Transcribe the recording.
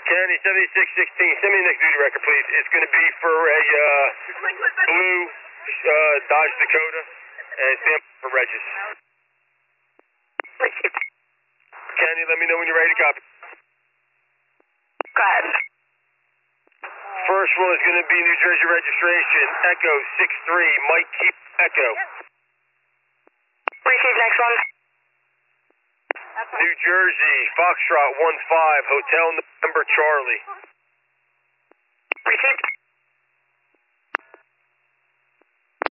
Kenny 7616, send me the next duty record, please. It's going to be for a blue Dodge Dakota and stand for Regis. Kenny, let me know when you're ready to copy. Go ahead. First one is going to be New Jersey registration, Echo 63, Mike Keep Echo. Receive next one. New Jersey, Foxtrot 15, Hotel November Charlie. Receive.